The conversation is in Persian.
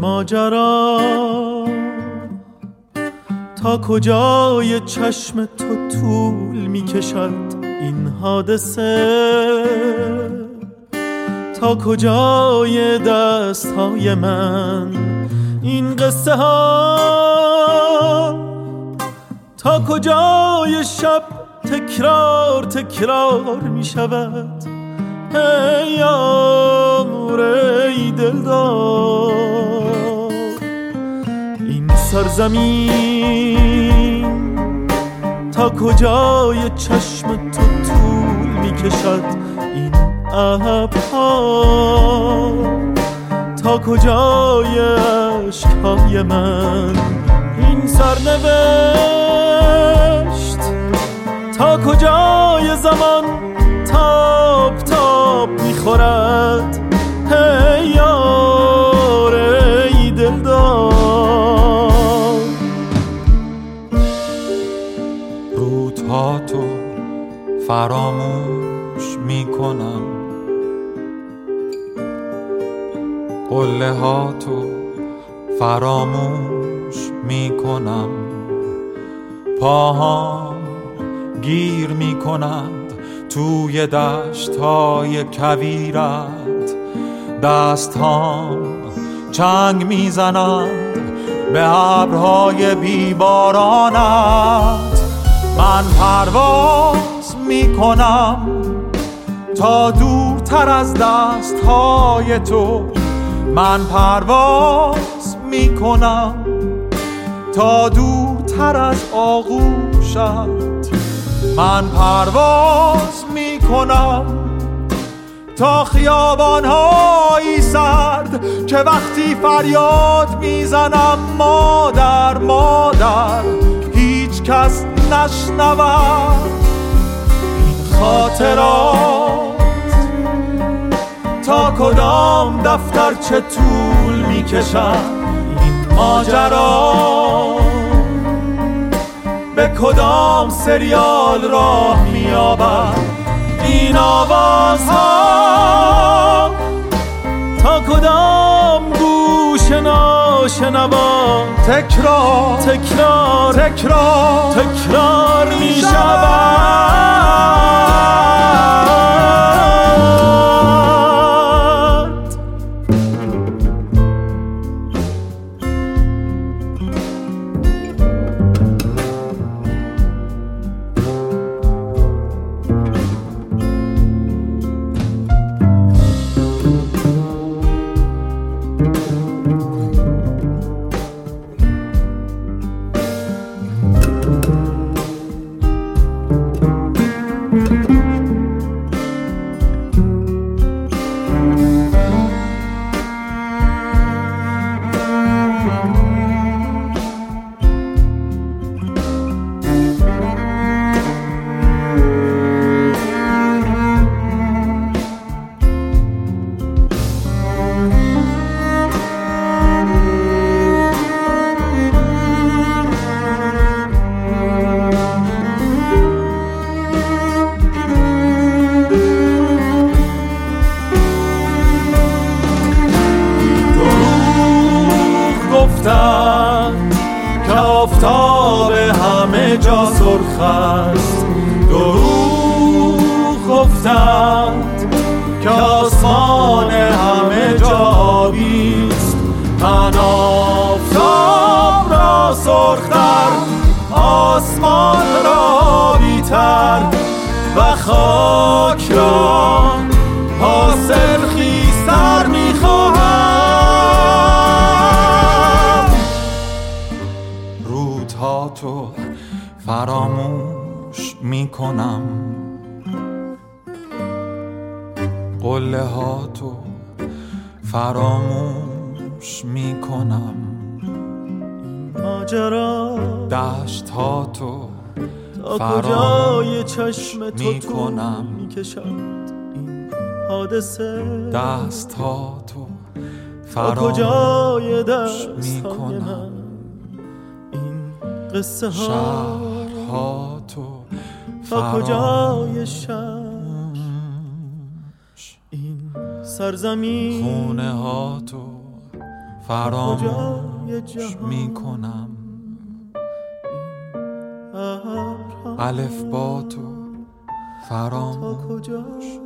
ماجرا تا کجای چشم تو طول میکشد این حادثه، تا کجای دستهای من این قصه ها، تا کجای شب تکرار تکرار می شود ای یار ای دلدار. این سرزمین تا کجای چشم تو طول می کشد این ابرها، تا کجای عشقهای من این سرنوشت، تا کجای زمان تاب تاب میخورد ای یار ای دلدار. روزها تو فراموش میکنم، قله ها تو فراموش میکنم، پاهام گیر میکنند توی دشت‌های کویرت، دستهام چنگ میزنند به ابرهای بیبارانت. من پرواز میکنم تا دورتر از دستهای تو، من پرواز میکنم تا دورتر از آغوشت، من پرواز میکنم تا خیابان‌های سرد که وقتی فریاد میزنم مادر مادر هیچ کس نشنود این خاطرات، تا کدام دفتر چه طول میکشد این ماجرا، به کدام سریال راه میابد این آوازها، تا کدام گوش ناشنوا تکرار تکرار تکرار تکرار میشود. که آفتاب همه جا سرخ است، دروغ گفتند که آسمان همه جا آبی است. من آفتاب را سرختر، آسمان را بیتر و خاک را حاصل خیزتر میخواهم. رودها تو فراموش میکنم، قله ها تو فراموش میکنم، ماجرا دشت ها تو تا کجای چشم تو طول میکشد این حادثه، دست ها تو تا کجای دست میکنم، این قصه ها شهرها تو تا کجای شب این سرزمین، خونه ها تو فراموش می کنم الف با تو فراموش